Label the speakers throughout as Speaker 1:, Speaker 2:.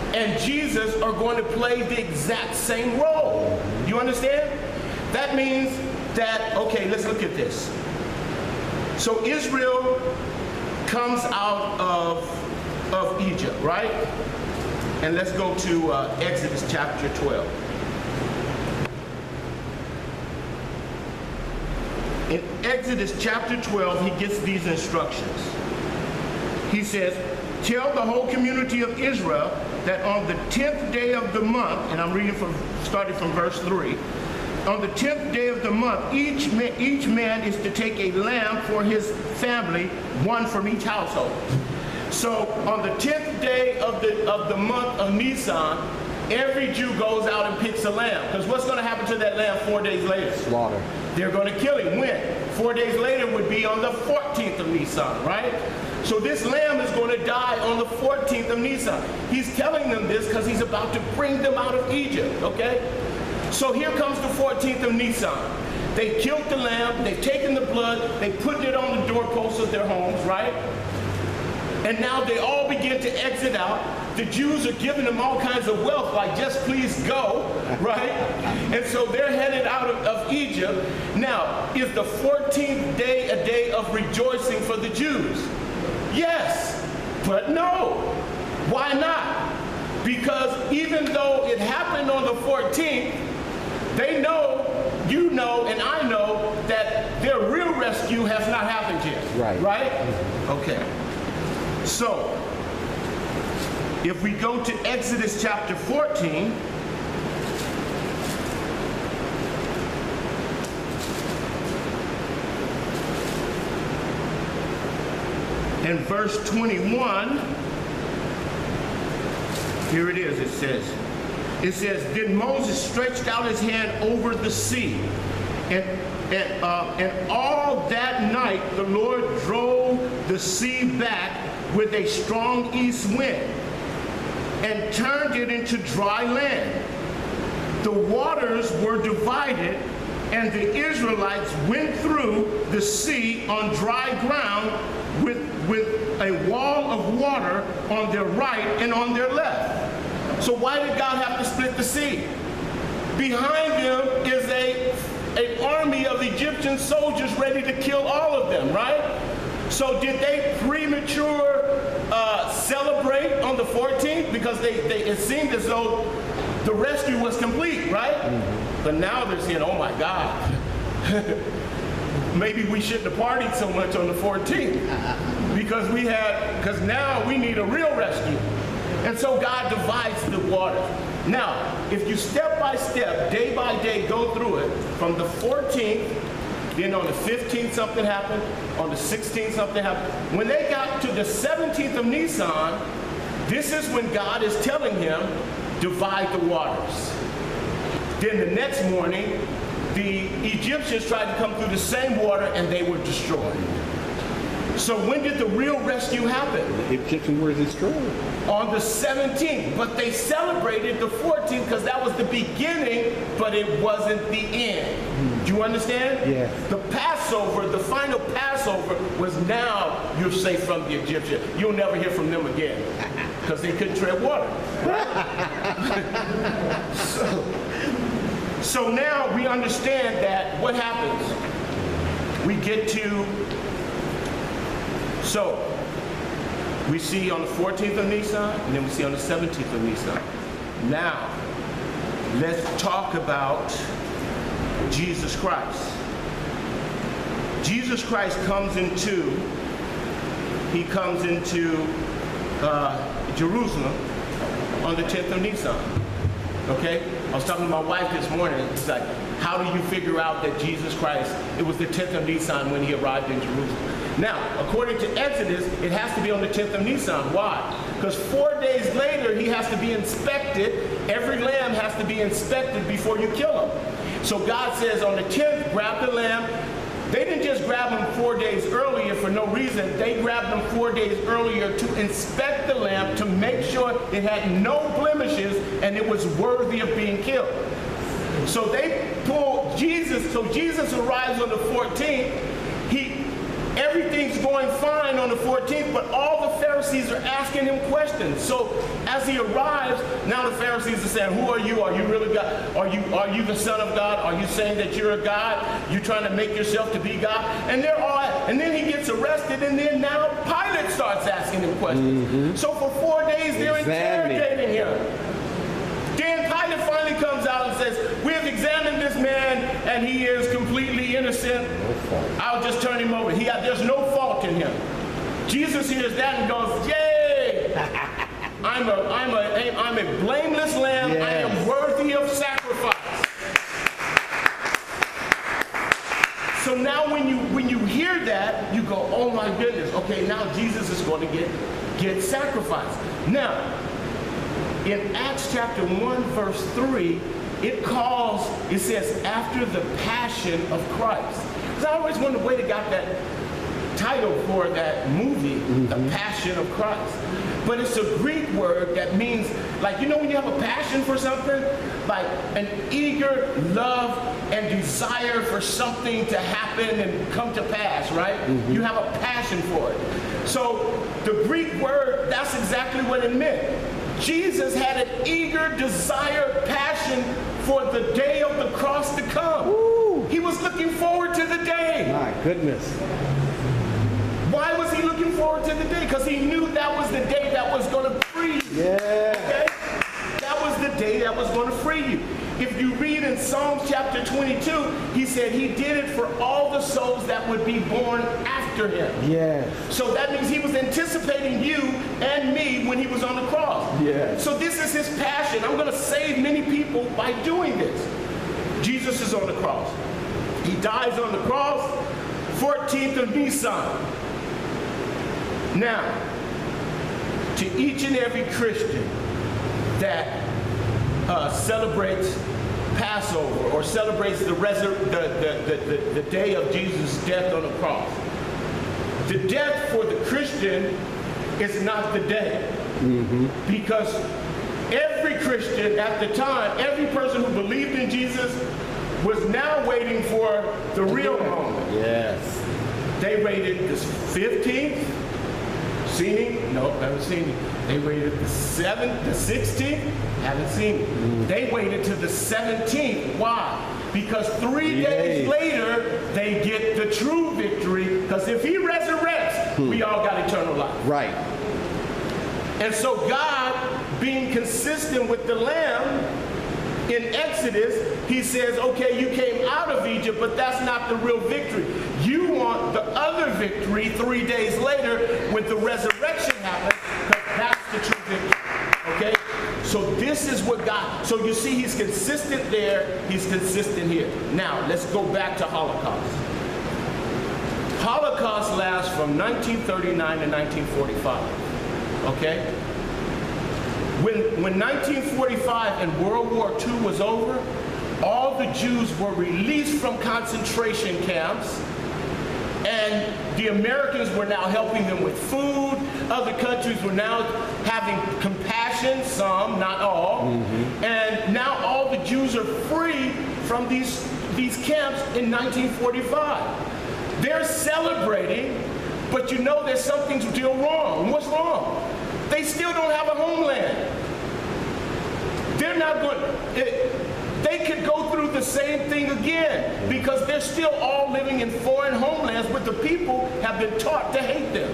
Speaker 1: and Jesus are going to play the exact same role. You understand? That means that, okay, let's look at this. So Israel comes out of Egypt, right? And let's go to Exodus chapter 12. In Exodus chapter 12, he gets these instructions. He says, tell the whole community of Israel that on the 10th day of the month, and I'm reading starting from verse 3, on the 10th day of the month, each man is to take a lamb for his family, one from each household. So on the 10th day of the month of Nisan, every Jew goes out and picks a lamb. Because what's going to happen to that lamb 4 days later?
Speaker 2: Slaughter.
Speaker 1: They're going to kill him. When? 4 days later would be on the 14th of Nisan, right? So this lamb is going to die on the 14th of Nisan. He's telling them this because he's about to bring them out of Egypt, okay? So here comes the 14th of Nisan. They killed the lamb, they've taken the blood, they put it on the doorposts of their homes, right? And now they all begin to exit out. The Jews are giving them all kinds of wealth, like just please go, right? And so they're headed out of Egypt. Now, is the 14th day a day of rejoicing for the Jews? Yes, but no. Why not? Because even though it happened on the 14th, they know, you know, and I know that their real rescue has not happened yet.
Speaker 2: Right.
Speaker 1: Right? Okay. So, if we go to Exodus chapter 14, in verse 21, here it is, it says, then Moses stretched out his hand over the sea, and all that night the Lord drove the sea back with a strong east wind and turned it into dry land. The waters were divided, and the Israelites went through the sea on dry ground with a wall of water on their right and on their left. So why did God have to split the sea? Behind them is an army of Egyptian soldiers ready to kill all of them, right? So did they premature celebrate on the 14th? Because it seemed as though the rescue was complete, right? Mm-hmm. But now they're saying, oh my God, maybe we shouldn't have partied so much on the 14th because now we need a real rescue. And so God divides the waters. Now, if you step by step, day by day, go through it, from the 14th, then on the 15th something happened, on the 16th something happened. When they got to the 17th of Nisan, this is when God is telling him, divide the waters. Then the next morning, the Egyptians tried to come through the same water and they were destroyed. So when did the real rescue happen?
Speaker 2: The Egyptians were destroyed.
Speaker 1: On the 17th, but they celebrated the 14th because that was the beginning, but it wasn't the end. Do you understand?
Speaker 2: Yes.
Speaker 1: The Passover, the final Passover, was now you're safe from the Egyptians. You'll never hear from them again because they couldn't tread water. So now we understand that what happens? We get to, so we see on the 14th of Nisan, and then we see on the 17th of Nisan. Now, let's talk about Jesus Christ. Jesus Christ comes into Jerusalem on the 10th of Nisan. Okay? I was talking to my wife this morning. It's like, how do you figure out that Jesus Christ, it was the 10th of Nisan when he arrived in Jerusalem? Now, according to Exodus, it has to be on the 10th of Nisan. Why? Because 4 days later, he has to be inspected. Every lamb has to be inspected before you kill him. So God says on the 10th, grab the lamb. They didn't just grab him 4 days earlier for no reason. They grabbed him 4 days earlier to inspect the lamb to make sure it had no blemishes and it was worthy of being killed. So they pulled Jesus. So Jesus arrives on the 14th. Everything's going fine on the 14th, but all the Pharisees are asking him questions. So as he arrives, now the Pharisees are saying, who are you? Are you really God? Are you the Son of God? Are you saying that you're a God? You're trying to make yourself to be God? And and then he gets arrested, and then now Pilate starts asking him questions. So for 4 days they're interrogating him. Then Pilate finally comes out and says, we have examined this man and he is completely innocent. I'll just turn him over. There's no fault in him. Jesus hears that and goes, yay! I'm a blameless lamb. Yes. I am worthy of sacrifice. So now when you hear that, you go, oh my goodness, okay, now Jesus is going to get sacrificed. Now, in Acts chapter 1, verse 3, it says, after the passion of Christ. Because I always wondered where they got that title for that movie, The Passion of Christ. But it's a Greek word that means, like, you know when you have a passion for something? Like an eager love and desire for something to happen and come to pass, right? You have a passion for it. So the Greek word, that's exactly what it meant. Jesus had an eager desire, passion for the day of the cross to come. Woo. He was looking forward to the day.
Speaker 2: My goodness.
Speaker 1: Why was he looking forward to the day? Because he knew that was the day that was going to free you.
Speaker 2: Yeah.
Speaker 1: Okay? That was the day that was going to free you. If you read in Psalms chapter 22, he said he did it for all the souls that would be born after him.
Speaker 2: Yes.
Speaker 1: So that means he was anticipating you and me when he was on the cross.
Speaker 2: Yes.
Speaker 1: So this is his passion. I'm going to save many people by doing this. Jesus is on the cross. He dies on the cross, 14th of Nisan. Now, to each and every Christian that celebrates Passover or celebrates the day of Jesus' death on the cross, the death for the Christian is not the day. Because every Christian at the time, every person who believed in Jesus was now waiting for the real moment.
Speaker 2: Yes.
Speaker 1: They waited the 15th. Seen him? No, haven't seen him. They waited the 7th, the 16th. Haven't seen him. They waited to the 17th. Why? Because 3 days later, they get the true victory. Because if he resurrects, we all got eternal life.
Speaker 2: Right.
Speaker 1: And so God, being consistent with the Lamb, in Exodus, he says, okay, you came out of Egypt, but that's not the real victory. You want the other victory 3 days later when the resurrection happens, because that's the true victory. Okay? So this is what God, so you see he's consistent there, he's consistent here. Now, let's go back to Holocaust. Holocaust lasts from 1939 to 1945. Okay? When 1945 and World War II was over, all the Jews were released from concentration camps, and the Americans were now helping them with food. Other countries were now having compassion, some, not all. And now all the Jews are free from these camps in 1945. They're celebrating, but you know there's something still wrong. What's wrong? They still don't have a homeland. They're not going, they could go through the same thing again because they're still all living in foreign homelands, but the people have been taught to hate them.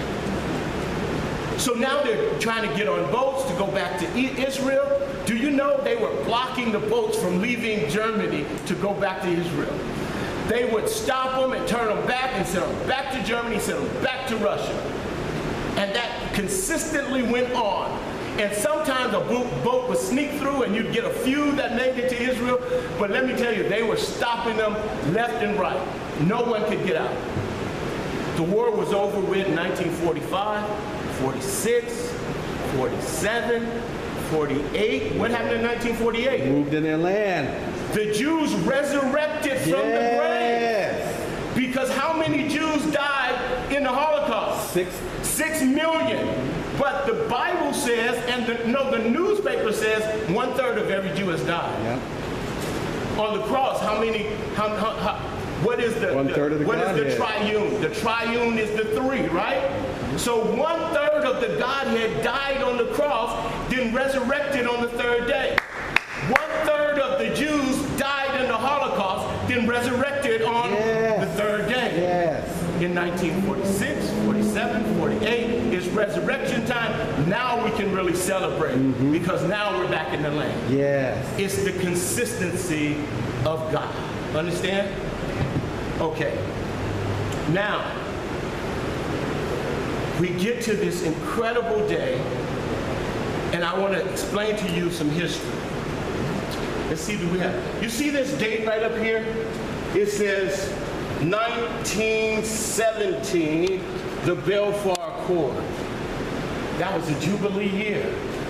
Speaker 1: So now they're trying to get on boats to go back to Israel. Do you know they were blocking the boats from leaving Germany to go back to Israel? They would stop them and turn them back and send them back to Germany, send them back to Russia. And that consistently went on. And sometimes a boat would sneak through and you'd get a few that made it to Israel. But let me tell you, they were stopping them left and right. No one could get out. The war was over with in 1945, 46, 47, 48. What happened in 1948?
Speaker 2: Moved in their land.
Speaker 1: The Jews resurrected from the grave. Because how many Jews died in the Holocaust? 6 million. But the Bible says, and the newspaper says, 1/3 of every Jew has died. Yeah. On the cross, how many? What is the?
Speaker 2: 1/3 of the
Speaker 1: what
Speaker 2: Godhead.
Speaker 1: Is the triune? The triune is the 3, right? So 1/3 1/3 of the Godhead died on the cross, then resurrected on the third day. 1/3 of the Jews died in the Holocaust, then resurrected on the third day.
Speaker 2: Yes.
Speaker 1: In 1946, 47, 48 is resurrection time. Now we can really celebrate because now we're back in the land.
Speaker 2: Yes.
Speaker 1: It's the consistency of God. Understand? Okay. Now, we get to this incredible day, and I want to explain to you some history. Let's see, do we have, you see this date right up here? It says 1917, the Balfour Accord. That was a Jubilee year.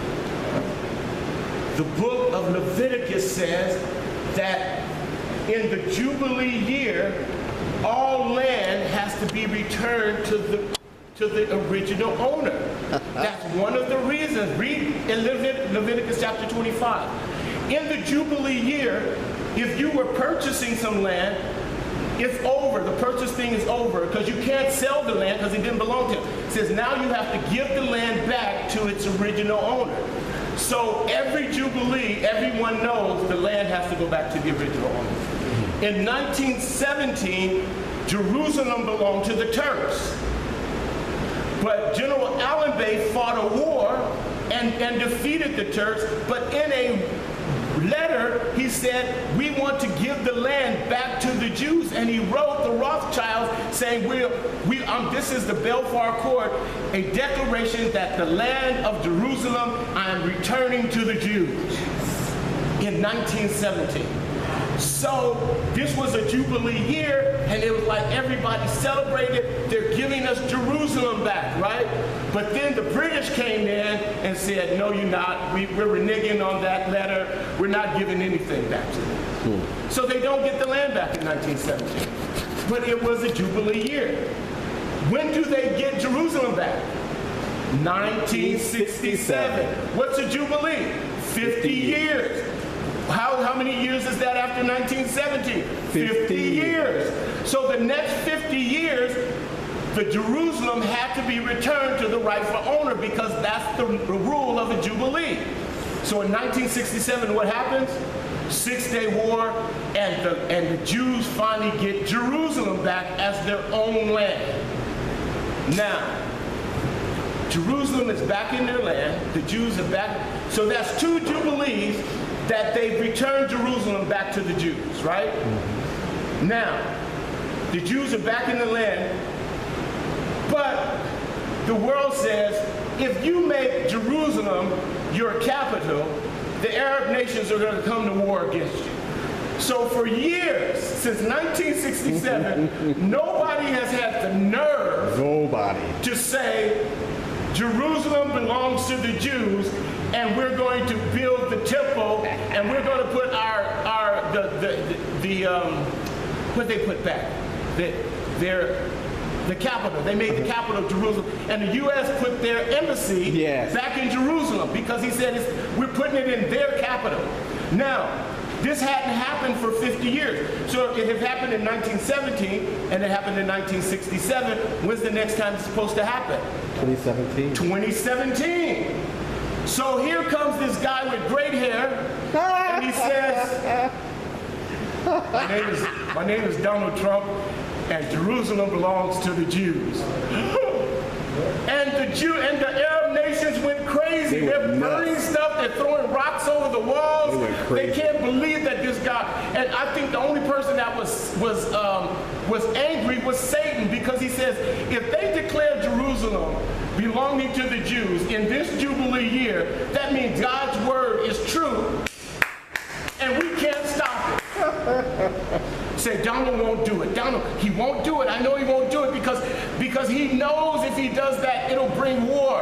Speaker 1: The book of Leviticus says that in the Jubilee year, all land has to be returned to the original owner. That's one of the reasons. Read in Leviticus chapter 25. In the Jubilee year, if you were purchasing some land, it's over. The purchase thing is over because you can't sell the land because it didn't belong to him. It says now you have to give the land back to its original owner. So every Jubilee, everyone knows the land has to go back to the original owner. In 1917, Jerusalem belonged to the Turks. But General Allenby fought a war and defeated the Turks, but in a letter, he said, we want to give the land back to the Jews. And he wrote the Rothschilds saying, this is the Balfour Accord, a declaration that the land of Jerusalem I am returning to the Jews in 1917. So this was a Jubilee year, and it was like everybody celebrated. They're giving us Jerusalem back, right? But then the British came in and said, no, you're not. We're reneging on that letter. We're not giving anything back to them. So they don't get the land back in 1917. But it was a Jubilee year. When do they get Jerusalem back? 1967. What's a Jubilee? 50 years. How many years is that after 1917? 50 years. So the next 50 years, the Jerusalem had to be returned to the rightful owner because that's the rule of a Jubilee. So in 1967, what happens? 6-Day War, and the Jews finally get Jerusalem back as their own land. Now, Jerusalem is back in their land. The Jews are back. So that's 2 Jubilees that they've returned Jerusalem back to the Jews, right? Now, the Jews are back in the land, but the world says, if you make Jerusalem your capital, the Arab nations are going to come to war against you. So for years, since 1967, nobody has had the nerve to say, Jerusalem belongs to the Jews, and we're going to build the temple, and we're going to put what they put back? The capital. They made the capital of Jerusalem, and the U.S. put their embassy back in Jerusalem because he said we're putting it in their capital. Now, this hadn't happened for 50 years. So it had happened in 1917, and it happened in 1967. When's the next time it's supposed to happen?
Speaker 2: 2017.
Speaker 1: 2017. So here comes this guy with great hair, and he says, my name is Donald Trump, and Jerusalem belongs to the Jews. And the Arab nations went crazy. They're burning stuff. They're throwing rocks over the walls. They can't believe that this guy. And I think the only person that was angry was Satan, because he says, if they declare Jerusalem belonging to the Jews in this Jubilee year, that means God's word is true, and we can't stop it. Say, Donald won't do it. Donald, he won't do it. I know he won't do it because he knows if he does that, it'll bring war.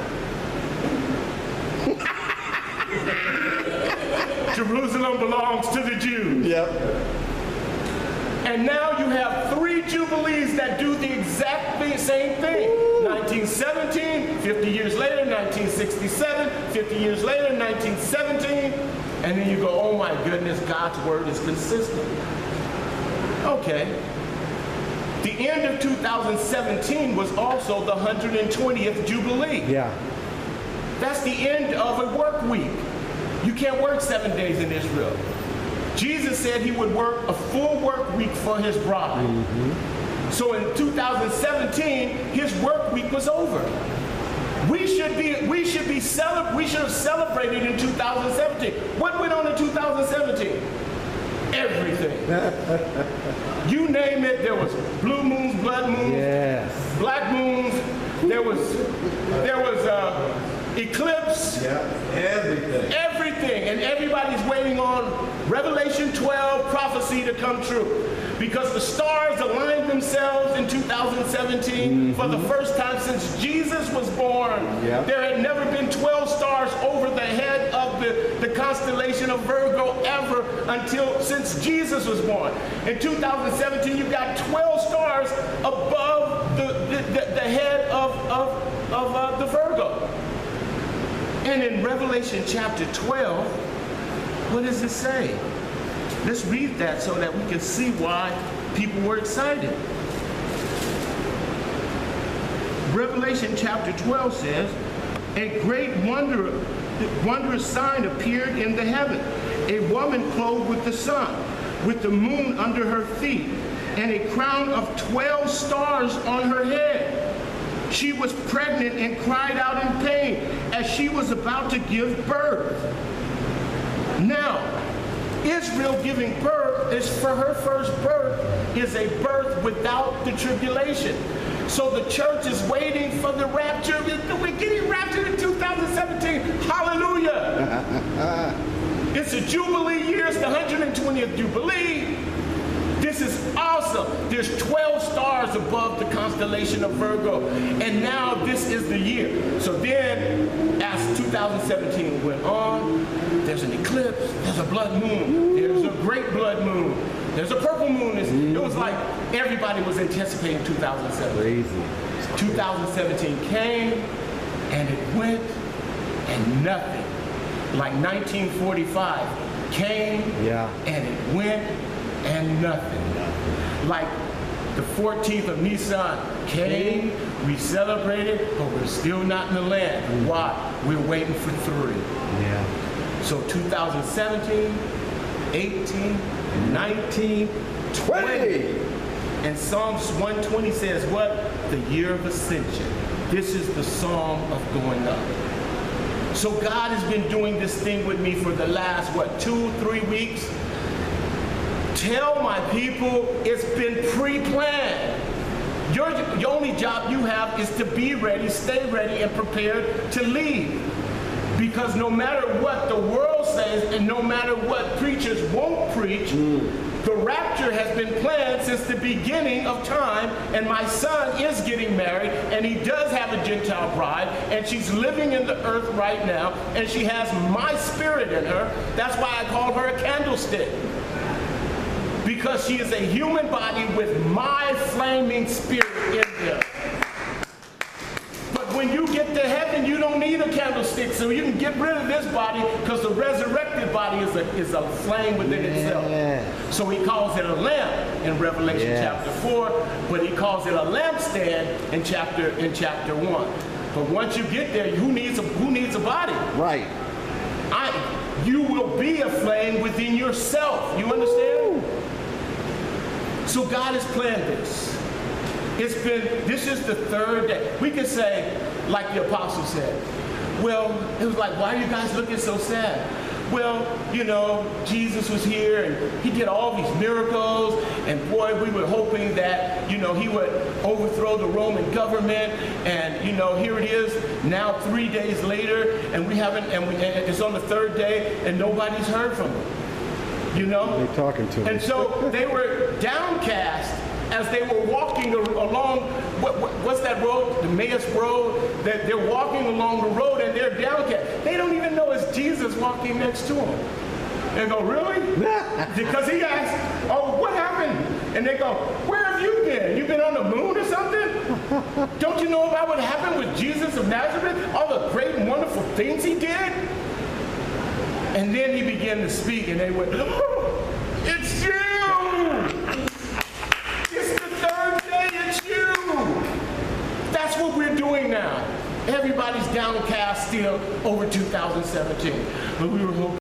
Speaker 1: Jerusalem belongs to the Jews.
Speaker 2: Yep.
Speaker 1: And now you have 3 Jubilees that do the exact same thing. 1917, 50 years later, 1967, 50 years later, 1917. And then you go, oh my goodness, God's word is consistent. Okay. The end of 2017 was also the 120th Jubilee.
Speaker 2: Yeah.
Speaker 1: That's the end of a work week. You can't work 7 days in Israel. Jesus said he would work a full work week for his bride. So in 2017, his work week was over. We should have celebrated in 2017. What went on in 2017? Everything. You name it. There was blue moons, blood moons,
Speaker 2: Yes.
Speaker 1: black moons. There was eclipse.
Speaker 2: Yeah. Everything.
Speaker 1: Everything. And everybody's waiting on Revelation 12 prophecy to come true. Because the stars aligned themselves in 2017 for the first time since Jesus was born.
Speaker 2: Yeah.
Speaker 1: There had never been 12 stars over the head of the constellation of Virgo ever since Jesus was born. In 2017, you got 12 stars above the head of the Virgo. And in Revelation chapter 12, what does it say? Let's read that so that we can see why people were excited. Revelation chapter 12 says, a great wondrous sign appeared in the heaven, a woman clothed with the sun, with the moon under her feet, and a crown of 12 stars on her head. She was pregnant and cried out in pain as she was about to give birth. Now, Israel giving birth is for her first birth is a birth without the tribulation. So the church is waiting for the rapture. We're getting raptured in 2017. Hallelujah. It's a Jubilee year. It's the 120th Jubilee. This is awesome. There's 12 stars above the constellation of Virgo. And now this is the year. So then, as 2017 went on, there's an eclipse, there's a blood moon, there's a great blood moon, there's a purple moon. It was like everybody was anticipating 2017.
Speaker 2: Crazy.
Speaker 1: 2017 came, and it went, and nothing. Like 1945 came, and it went, and nothing. Like the 14th of Nisan came, we celebrated, but we're still not in the land. Why? We're waiting for 3.
Speaker 2: Yeah.
Speaker 1: So 2017, 18, 19, 20. And Psalms 120 says what? The year of ascension. This is the song of going up. So God has been doing this thing with me for the last, 2-3 weeks? Tell my people it's been pre-planned. Your only job you have is to be ready, stay ready, and prepared to leave. Because no matter what the world says and no matter what preachers won't preach, the rapture has been planned since the beginning of time, and my son is getting married, and he does have a Gentile bride, and she's living in the earth right now, and she has my spirit in her. That's why I call her a candlestick. Because she is a human body with my flaming spirit in her. But when you get to heaven, you don't need a candlestick, so you can get rid of this body because the resurrected body is a flame within itself. So he calls it a lamp in Revelation chapter 4, but he calls it a lampstand in chapter 1. But once you get there, who needs a body?
Speaker 2: Right.
Speaker 1: You will be a flame within yourself. You understand? So God has planned this. This is the 3rd day. We could say, like the apostle said, well, it was like, why are you guys looking so sad? Well, Jesus was here and he did all these miracles, and boy, we were hoping that, he would overthrow the Roman government, and, here it is now 3 days later, and it's on the 3rd day, and nobody's heard from him.
Speaker 2: They're talking to him.
Speaker 1: And so they were downcast as they were walking along, what's that road? The Emmaus Road. That they're walking along the road and they're downcast. They don't even know it's Jesus walking next to them. They go, really? Because he asked, oh, what happened? And they go, where have you been? You been on the moon or something? Don't you know about what happened with Jesus of Nazareth? All the great and wonderful things he did? And then he began to speak, and they went, oh, it's you! It's the 3rd day! Everybody's downcast still over 2017. But we were hoping